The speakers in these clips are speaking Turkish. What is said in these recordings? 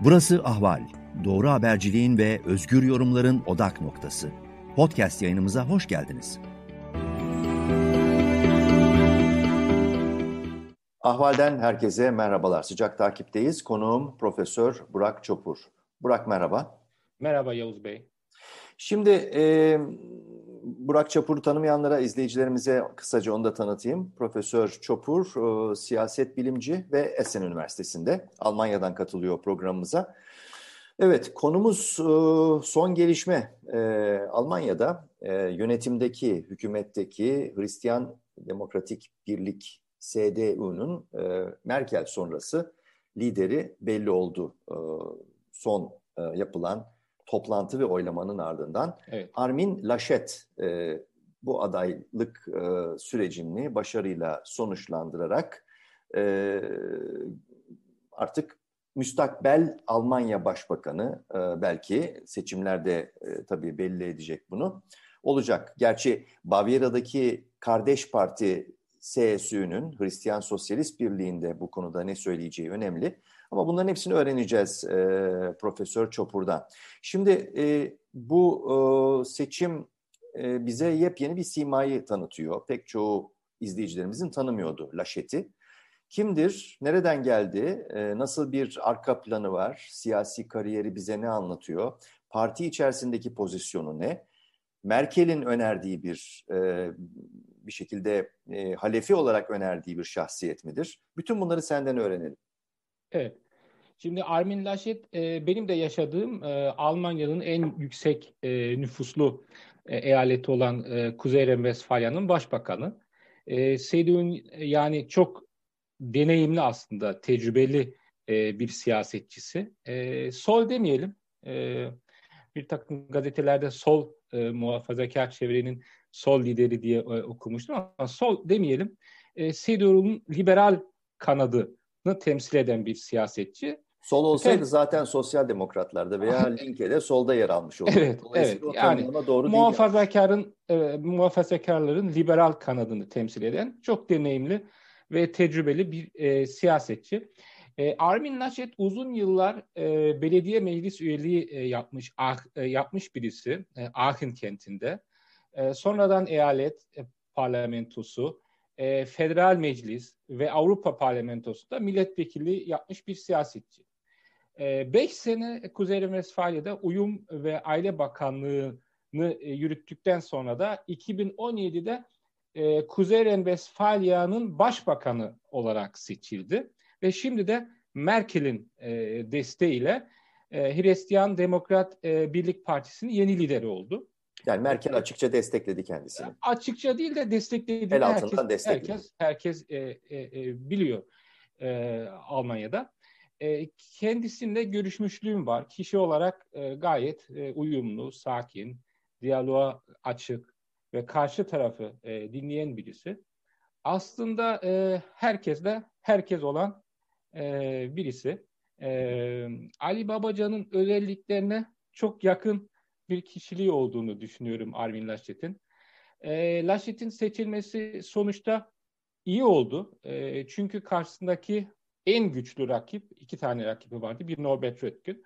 Burası Ahval. Doğru haberciliğin ve özgür yorumların odak noktası. Podcast yayınımıza hoş geldiniz. Ahval'den herkese merhabalar. Sıcak takipteyiz. Konuğum Profesör Burak Çopur. Burak merhaba. Merhaba Yavuz Bey. Şimdi Burak Çopur'u tanımayanlara, izleyicilerimize kısaca onu da tanıtayım. Profesör Çopur, siyaset bilimci ve Essen Üniversitesi'nde Almanya'dan katılıyor programımıza. Evet, konumuz son gelişme. Almanya'da yönetimdeki, hükümetteki Hristiyan Demokratik Birlik CDU'nun Merkel sonrası lideri belli oldu. Son yapılan toplantı ve oylamanın ardından. Evet. Armin Laschet bu adaylık sürecini başarıyla sonuçlandırarak artık müstakbel Almanya Başbakanı, belki seçimlerde tabii belli edecek bunu, olacak. Gerçi Bavyera'daki kardeş parti CSU'nun, Hristiyan Sosyalist Birliği'nde bu konuda ne söyleyeceği önemli. Ama bunların hepsini öğreneceğiz Profesör Çopur'dan. Şimdi bu seçim bize yepyeni bir simayı tanıtıyor. Pek çoğu izleyicilerimizin tanımıyordu Laschet'i. Kimdir, nereden geldi, nasıl bir arka planı var, siyasi kariyeri bize ne anlatıyor, parti içerisindeki pozisyonu ne, Merkel'in önerdiği bir şekilde halefi olarak önerdiği bir şahsiyet midir? Bütün bunları senden öğrenelim. Evet. Şimdi Armin Laschet benim de yaşadığım Almanya'nın en yüksek nüfuslu eyaleti olan Kuzey Renvestfalya'nın başbakanı. CDU'nun yani çok deneyimli aslında, tecrübeli bir siyasetçisi. Sol demeyelim. Bir takım gazetelerde sol muhafazakar çevrenin sol lideri diye okumuştum ama sol demeyelim. CDU'nun liberal kanadını temsil eden bir siyasetçi. Sol olsaydı zaten sosyal demokratlarda veya Linke'de solda yer almış olurdu. Evet, evet. Yani doğru muhafazakarların liberal kanadını temsil eden çok deneyimli ve tecrübeli bir siyasetçi. Armin Laschet uzun yıllar belediye meclis üyeliği yapmış birisi Aachen kentinde. Sonradan eyalet parlamentosu, federal meclis ve Avrupa parlamentosunda milletvekili yapmış bir siyasetçi. 5 sene Kuzey Renvestfalya'da Uyum ve Aile Bakanlığı'nı yürüttükten sonra da 2017'de Kuzey Renvestfalya'nın başbakanı olarak seçildi. Ve şimdi de Merkel'in desteğiyle Hristiyan Demokrat Birlik Partisi'nin yeni lideri oldu. Yani Merkel açıkça destekledi kendisini. Açıkça değil de destekledi. El altından destekledi. Herkes biliyor Almanya'da. Kendisiyle görüşmüşlüğüm var. Kişi olarak gayet uyumlu, sakin, diyaloğa açık ve karşı tarafı dinleyen birisi. Aslında herkes olan birisi. Ali Babacan'ın özelliklerine çok yakın bir kişiliği olduğunu düşünüyorum Armin Laschet'in. Laschet'in seçilmesi sonuçta iyi oldu. Çünkü karşısındaki en güçlü rakip, 2 tane rakibi vardı. Bir Norbert Röttgen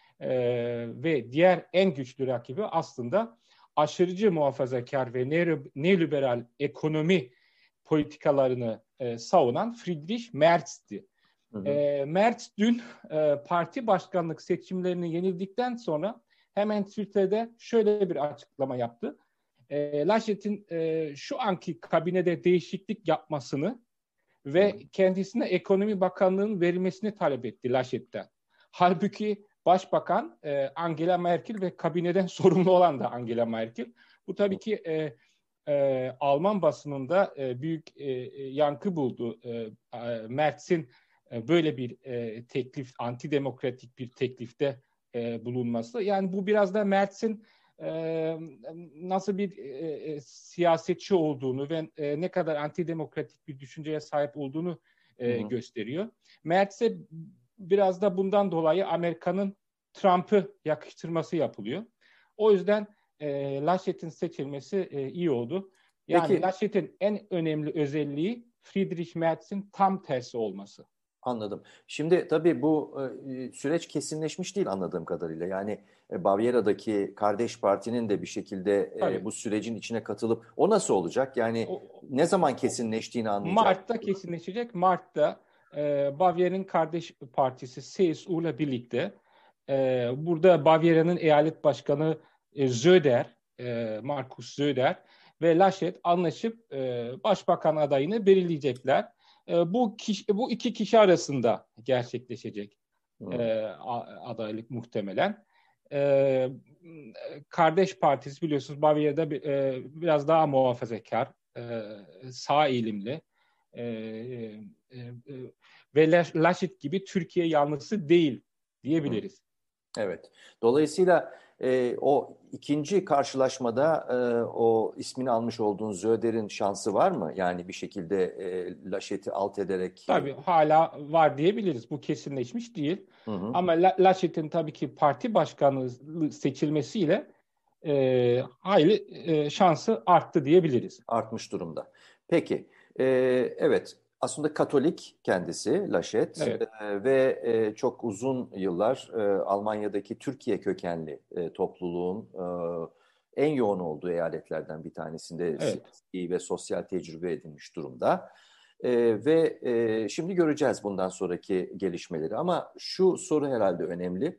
ve diğer en güçlü rakibi aslında aşırıcı muhafazakar ve neoliberal ekonomi politikalarını savunan Friedrich Merz'ti. Merz dün parti başkanlık seçimlerini yenildikten sonra hemen Twitter'de şöyle bir açıklama yaptı. Laschet'in şu anki kabinede değişiklik yapmasını ve kendisine ekonomi bakanlığının verilmesini talep etti Laschet'ten. Halbuki başbakan Angela Merkel ve kabineden sorumlu olan da Angela Merkel. Bu tabii ki Alman basınında büyük yankı buldu. Merz'in böyle bir teklif, antidemokratik bir teklifte bulunması. Yani bu biraz da Merz'in nasıl bir siyasetçi olduğunu ve ne kadar antidemokratik bir düşünceye sahip olduğunu gösteriyor. Merz'e biraz da bundan dolayı Amerika'nın Trump'ı yakıştırması yapılıyor. O yüzden Laschet'in seçilmesi iyi oldu. Yani peki, Laschet'in en önemli özelliği Friedrich Merz'in tam tersi olması. Anladım. Şimdi tabii bu süreç kesinleşmiş değil anladığım kadarıyla. Yani Bavyera'daki kardeş partinin de bir şekilde Tabii. bu sürecin içine katılıp o nasıl olacak? Yani O, ne zaman o- kesinleştiğini anlayacağız. Mart'ta kesinleşecek. Mart'ta Bavyera'nın kardeş partisi CSU ile birlikte burada Bavyera'nın eyalet başkanı Söder, Markus Söder ve Laschet anlaşıp başbakan adayını belirleyecekler. Bu iki kişi arasında gerçekleşecek Hmm. adaylık muhtemelen. E, Kardeş partisi biliyorsunuz Bavyera'da biraz daha muhafazakar, sağ eğilimli e, e, e, ve Laschet gibi Türkiye yanlısı değil Hmm. diyebiliriz. Evet. Dolayısıyla o ikinci karşılaşmada o ismini almış olduğun Zöder'in şansı var mı? Yani bir şekilde Laşet'i alt ederek. Tabii hala var diyebiliriz. Bu kesinleşmiş değil. Hı hı. Ama Laschet'in tabii ki parti başkanı seçilmesiyle hayli şansı arttı diyebiliriz. Artmış durumda. Peki, e, evet aslında Katolik kendisi Laschet Evet, ve çok uzun yıllar Almanya'daki Türkiye kökenli topluluğun en yoğun olduğu eyaletlerden bir tanesinde evet. siyasi ve sosyal tecrübe edinmiş durumda. Ve şimdi göreceğiz bundan sonraki gelişmeleri. Ama şu soru herhalde önemli.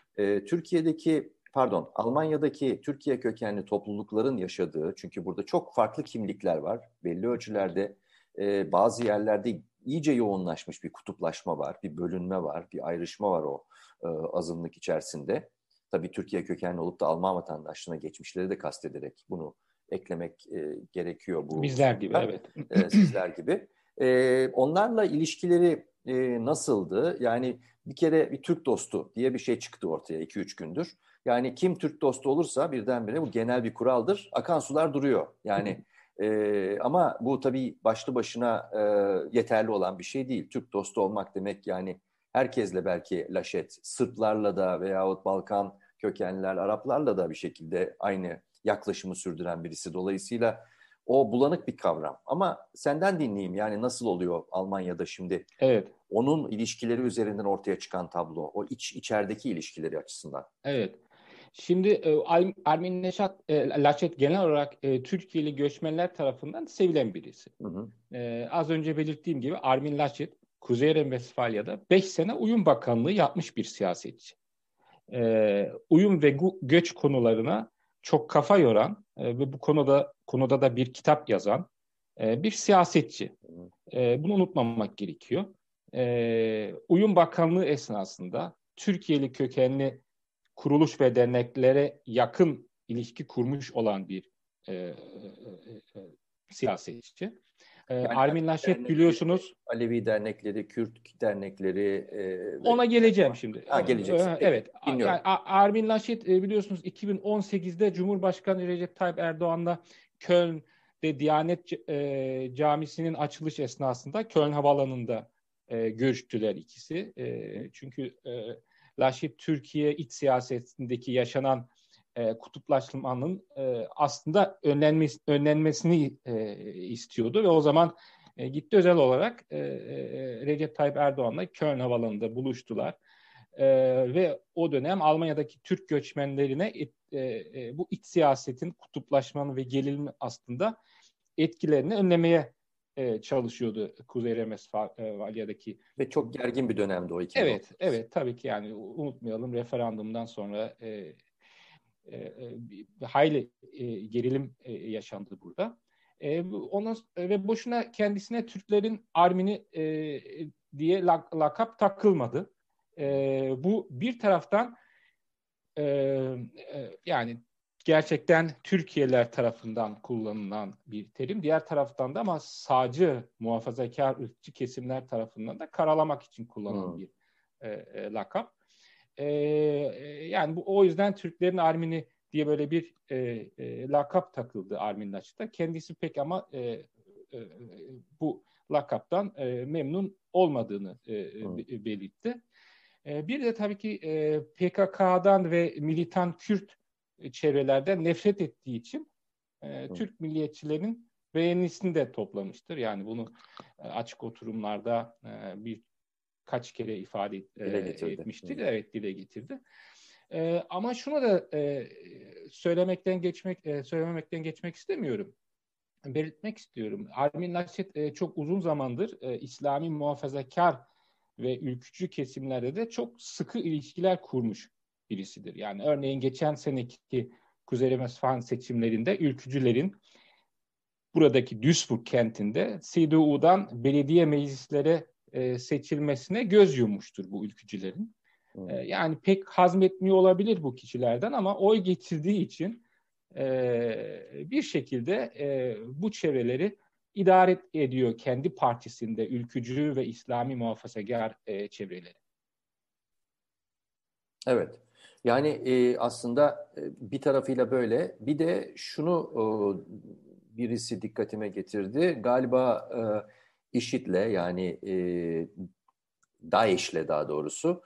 Almanya'daki Türkiye kökenli toplulukların yaşadığı, çünkü burada çok farklı kimlikler var. Belli Evet. ölçülerde bazı yerlerde iyice yoğunlaşmış bir kutuplaşma var, bir bölünme var, bir ayrışma var o azınlık içerisinde. Tabii Türkiye kökenli olup da Alman vatandaşlığına geçmişleri de kastederek bunu eklemek gerekiyor bu Bizler gibi, hususta. evet. Sizler gibi. Onlarla ilişkileri nasıldı? Yani bir kere bir Türk dostu diye bir şey çıktı ortaya 2-3 gündür. Yani kim Türk dostu olursa birdenbire bu genel bir kuraldır. Akan sular duruyor. Yani ama bu tabii başlı başına yeterli olan bir şey değil. Türk dostu olmak demek yani herkesle belki Laşet, Sırplarla da veyahut Balkan kökenliler, Araplarla da bir şekilde aynı yaklaşımı sürdüren birisi. Dolayısıyla o bulanık bir kavram. Ama senden dinleyeyim yani nasıl oluyor Almanya'da şimdi Evet. onun ilişkileri üzerinden ortaya çıkan tablo, o içerideki ilişkileri açısından. Evet. Şimdi Armin Laschet genel olarak Türkiye'li göçmenler tarafından sevilen birisi. Hı hı. Az önce belirttiğim gibi Armin Laschet, Kuzey Renvestfalya'da 5 sene uyum bakanlığı yapmış bir siyasetçi. Uyum ve göç konularına çok kafa yoran ve bu konuda da bir kitap yazan bir siyasetçi. Bunu unutmamak gerekiyor. Uyum Bakanlığı esnasında Türkiye'li kökenli kuruluş ve derneklere yakın ilişki kurmuş olan bir siyasetçi. Yani Armin Laschet dernekleri, biliyorsunuz, Alevi dernekleri, Kürt dernekleri ve ona geleceğim şimdi. geleceksin. Peki, Evet, yani dinliyorum. Armin Laschet biliyorsunuz 2018'de Cumhurbaşkanı Recep Tayyip Erdoğan'la Köln'de Diyanet Camisi'nin açılış esnasında Köln Havaalanı'nda görüştüler ikisi. Çünkü Laschet Türkiye iç siyasetindeki yaşanan kutuplaşmanın aslında önlenmesini istiyordu ve o zaman gitti özel olarak Recep Tayyip Erdoğan'la Köln Havaalanı'nda buluştular. Ve o dönem Almanya'daki Türk göçmenlerine bu iç siyasetin kutuplaşmanın ve gerilimi aslında etkilerini önlemeye çalışıyordu Kuzey Renvestfalya'daki. Ve çok gergin bir dönemdi o 2010. Evet, evet tabii ki yani unutmayalım referandumdan sonra hayli gerilim yaşandı burada. Ve boşuna kendisine Türklerin Armini diye lakap takılmadı. Bu bir taraftan yani gerçekten Türkiyeler tarafından kullanılan bir terim. Diğer taraftan da ama sağcı, muhafazakar, ırkçı kesimler tarafından da karalamak için kullanılan Hmm. bir lakap. Yani o yüzden Türklerin Armini diye böyle bir lakap takıldı Armin Laschet'e. Kendisi pek ama bu lakaptan memnun olmadığını Hmm. belirtti. Bir de tabii ki PKK'dan ve militan Kürt çevrelerden nefret ettiği için Türk milliyetçilerin beğenisini de toplamıştır. Yani bunu açık oturumlarda bir kaç kere ifade dile getirdi. etmiştir. Evet, dile getirdi. Ama şunu da söylememekten geçmek istemiyorum. Belirtmek istiyorum. Armin Laschet çok uzun zamandır İslami muhafazakar ve ülkücü kesimlerde de çok sıkı ilişkiler kurmuş birisidir. Yani örneğin geçen seneki Kuzey Westfalen seçimlerinde ülkücülerin buradaki Duisburg kentinde CDU'dan belediye meclislere seçilmesine göz yummuştur bu ülkücülerin. Yani pek hazmetmiyor olabilir bu kişilerden ama oy getirdiği için bir şekilde bu çevreleri idare ediyor kendi partisinde ülkücü ve İslami muhafazakar çevreleri. Evet. Yani aslında bir tarafıyla böyle. Bir de şunu birisi dikkatime getirdi. Galiba IŞİD'le yani DAEŞ'le daha doğrusu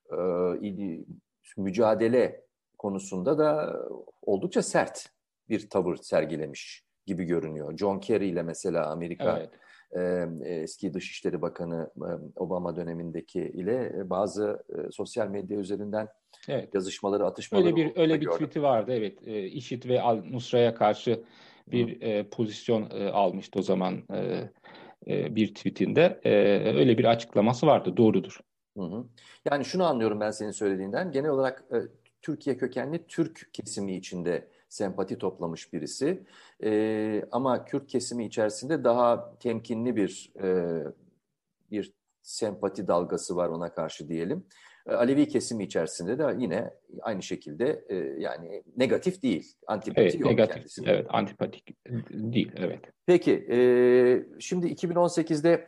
mücadele konusunda da oldukça sert bir tavır sergilemiş gibi görünüyor. John Kerry ile mesela Amerika eski Dışişleri Bakanı Obama dönemindeki ile bazı sosyal medya üzerinden yazışmaları, atışmaları öyle bir tweet'i vardı. Evet, IŞİD ve Al-Nusra'ya karşı bir pozisyon almıştı o zaman bir tweetinde. Öyle bir açıklaması vardı. Doğrudur. Yani şunu anlıyorum ben senin söylediğinden. Genel olarak Türkiye kökenli Türk kesimi içinde sempati toplamış birisi. Ama Kürt kesimi içerisinde daha temkinli bir sempati dalgası var ona karşı diyelim. Alevi kesimi içerisinde de yine aynı şekilde yani negatif değil, antipati yok negatif, kendisine. Evet, antipatik değil, evet. Peki, şimdi 2018'de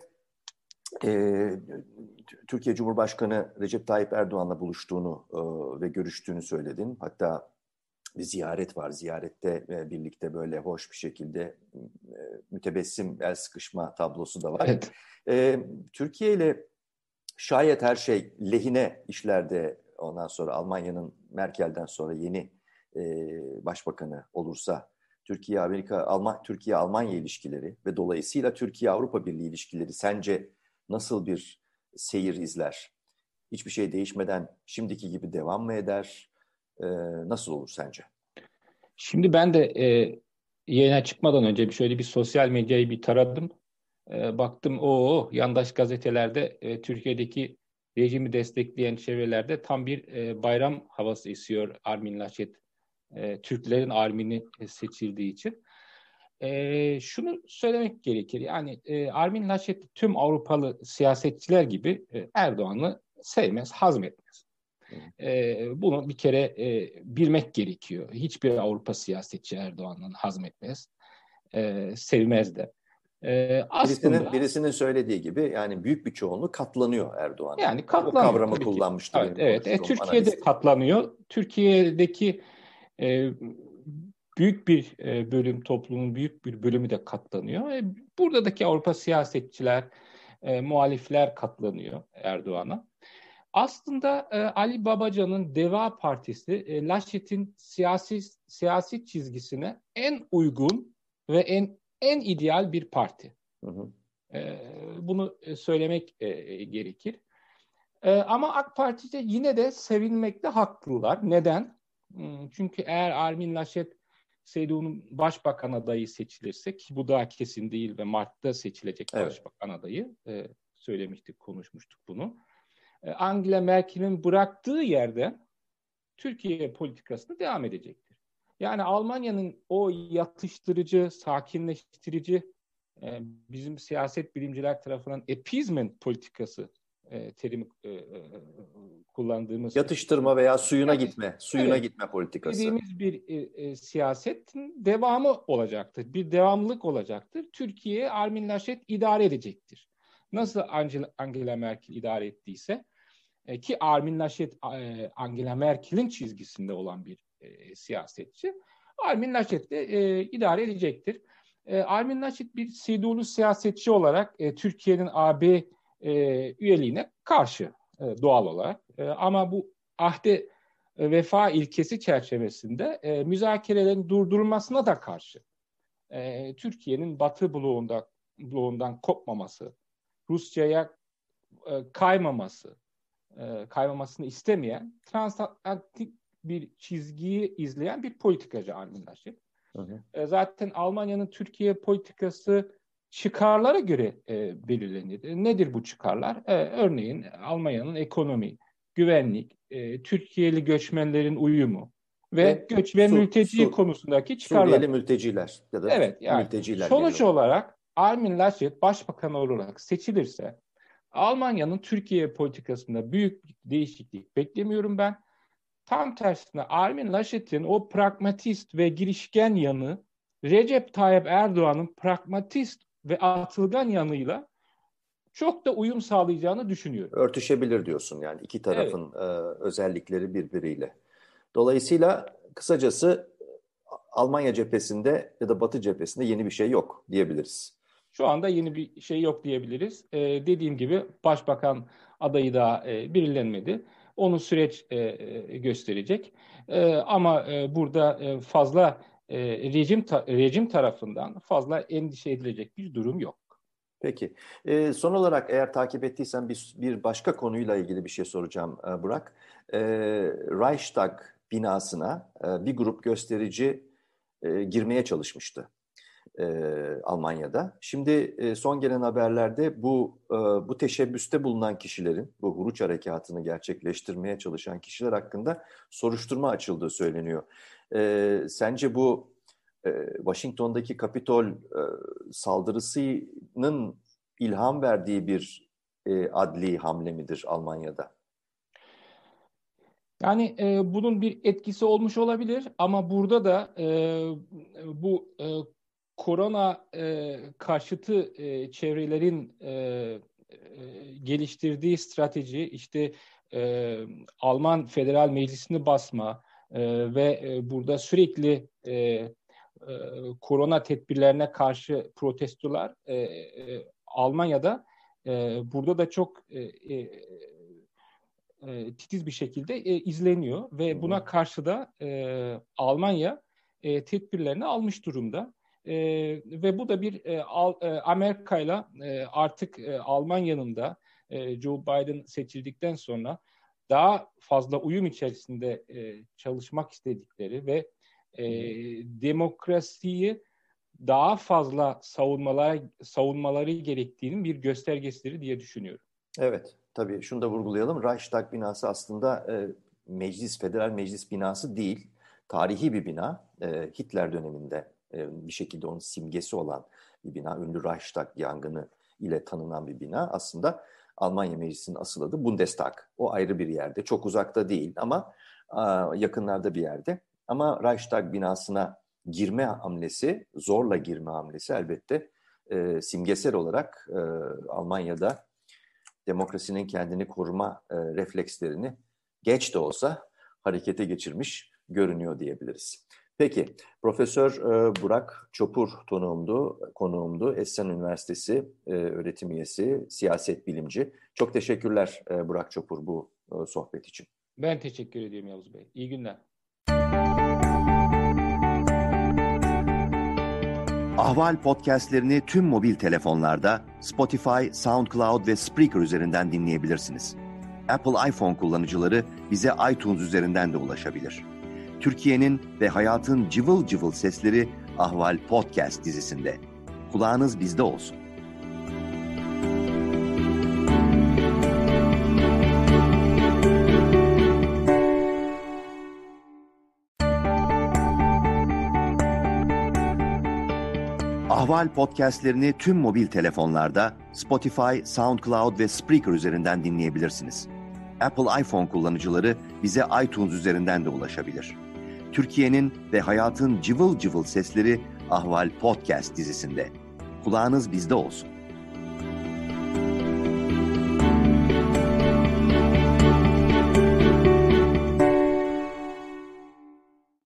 Türkiye Cumhurbaşkanı Recep Tayyip Erdoğan'la buluştuğunu ve görüştüğünü söyledin. Hatta bir ziyaret var. Ziyarette birlikte böyle hoş bir şekilde mütebessim el sıkışma tablosu da var. Evet. Türkiye ile şayet her şey lehine işlerde ondan sonra Almanya'nın Merkel'den sonra yeni başbakanı olursa Türkiye-Almanya ilişkileri ve dolayısıyla Türkiye-Avrupa Birliği ilişkileri sence nasıl bir seyir izler? Hiçbir şey değişmeden şimdiki gibi devam mı eder? Nasıl olur sence? Şimdi ben de yayına çıkmadan önce şöyle bir sosyal medyayı bir taradım. Baktım yandaş gazetelerde Türkiye'deki rejimi destekleyen çevrelerde tam bir bayram havası esiyor Armin Laschet. Türklerin Armin'i seçildiği için. Şunu söylemek gerekir. Yani Armin Laschet tüm Avrupalı siyasetçiler gibi Erdoğan'ı sevmez, hazmetmez. Bunu bir kere bilmek gerekiyor. Hiçbir Avrupa siyasetçi Erdoğan'ı hazmetmez, sevmez de. Aslında birisinin söylediği gibi yani büyük bir çoğunluğu katlanıyor Erdoğan'a. Yani katlanıyor. O kavramı kullanmıştı. Evet. Türkiye'de katlanıyor. Türkiye'deki büyük bir bölüm, toplumun büyük bir bölümü de katlanıyor. Buradaki Avrupa siyasetçiler, muhalifler katlanıyor Erdoğan'a. Aslında Ali Babacan'ın Deva Partisi Laschet'in siyasi çizgisine en uygun ve en ideal bir parti. Bunu söylemek gerekir. Ama AK Parti'de yine de sevinmekte haklılar. Neden? Çünkü eğer Armin Laschet CDU'nun başbakan adayı seçilirse, ki bu daha kesin değil ve Mart'ta seçilecek başbakan adayı, söylemiştik, konuşmuştuk bunu. Angela Merkel'in bıraktığı yerde Türkiye politikasını devam edecektir. Yani Almanya'nın o yatıştırıcı, sakinleştirici, bizim siyaset bilimciler tarafından appeasement politikası terimi kullandığımız yatıştırma veya suyuna gitme politikası dediğimiz bir siyasetin devamı olacaktır. Bir devamlılık olacaktır. Türkiye'yi Armin Laschet idare edecektir. Nasıl Angela Merkel idare ettiyse ki Armin Laschet Angela Merkel'in çizgisinde olan bir siyasetçi. Armin Laschet de idare edecektir. Armin Laschet bir CDU'lu siyasetçi olarak Türkiye'nin AB üyeliğine karşı doğal olarak. Ama bu ahde vefa ilkesi çerçevesinde müzakerelerin durdurulmasına da karşı. Türkiye'nin Batı bloğundan kopmaması, Rusya'ya kaymamasını istemeyen, transatlantik bir çizgiyi izleyen bir politikacı Armin Laschet. Zaten Almanya'nın Türkiye politikası çıkarlara göre belirlenir. Nedir bu çıkarlar? Örneğin Almanya'nın ekonomi, güvenlik, Türkiye'li göçmenlerin uyumu ve göç ve mülteci konusundaki çıkarlar. Suriyeli mülteciler ya da evet, yani mülteciler. Sonuç olarak Armin Laschet başbakan olarak seçilirse Almanya'nın Türkiye politikasında büyük bir değişiklik beklemiyorum ben. Tam tersine Armin Laschet'in o pragmatist ve girişken yanı Recep Tayyip Erdoğan'ın pragmatist ve atılgan yanıyla çok da uyum sağlayacağını düşünüyorum. Örtüşebilir diyorsun yani iki tarafın özellikleri birbiriyle. Dolayısıyla kısacası Almanya cephesinde ya da Batı cephesinde yeni bir şey yok diyebiliriz. Şu anda yeni bir şey yok diyebiliriz. Dediğim gibi başbakan adayı daha belirlenmedi. Onu süreç gösterecek. Ama burada fazla rejim tarafından fazla endişe edilecek bir durum yok. Peki. Son olarak eğer takip ettiysen bir başka konuyla ilgili bir şey soracağım Burak. Reichstag binasına bir grup gösterici girmeye çalışmıştı Almanya'da. Şimdi son gelen haberlerde bu teşebbüste bulunan kişilerin, bu Huruç harekatını gerçekleştirmeye çalışan kişiler hakkında soruşturma açıldığı söyleniyor. Sence bu Washington'daki Kapitol saldırısının ilham verdiği bir adli hamle midir Almanya'da? Yani bunun bir etkisi olmuş olabilir ama burada da bu korona karşıtı çevrelerin geliştirdiği strateji işte Alman Federal Meclisi'ni basma ve burada sürekli korona tedbirlerine karşı protestolar Almanya'da burada da çok titiz bir şekilde izleniyor ve buna karşı da Almanya tedbirlerini almış durumda. Ve bu da bir Amerika'yla artık Almanya'nın da Joe Biden seçildikten sonra daha fazla uyum içerisinde çalışmak istedikleri ve demokrasiyi daha fazla savunmaları gerektiğinin bir göstergesidir diye düşünüyorum. Evet, tabii şunu da vurgulayalım. Reichstag binası aslında federal meclis binası değil. Tarihi bir bina. Hitler döneminde bir şekilde onun simgesi olan bir bina. Ünlü Reichstag yangını ile tanınan bir bina. Aslında Almanya Meclisi'nin asıl adı Bundestag. O ayrı bir yerde. Çok uzakta değil ama yakınlarda bir yerde. Ama Reichstag binasına girme hamlesi, zorla girme hamlesi elbette simgesel olarak Almanya'da demokrasinin kendini koruma reflekslerini geç de olsa harekete geçirmiş görünüyor diyebiliriz. Peki, Profesör Burak Çopur konuğumdu. Essen Üniversitesi öğretim üyesi, siyaset bilimci. Çok teşekkürler Burak Çopur bu sohbet için. Ben teşekkür ediyorum Yavuz Bey. İyi günler. Ahval podcastlerini tüm mobil telefonlarda Spotify, SoundCloud ve Spreaker üzerinden dinleyebilirsiniz. Apple iPhone kullanıcıları bize iTunes üzerinden de ulaşabilir. Türkiye'nin ve hayatın cıvıl cıvıl sesleri Ahval Podcast dizisinde. Kulağınız bizde olsun. Ahval podcastlerini tüm mobil telefonlarda Spotify, SoundCloud ve Spreaker üzerinden dinleyebilirsiniz. Apple iPhone kullanıcıları bize iTunes üzerinden de ulaşabilir. Türkiye'nin ve hayatın cıvıl cıvıl sesleri Ahval Podcast dizisinde. Kulağınız bizde olsun.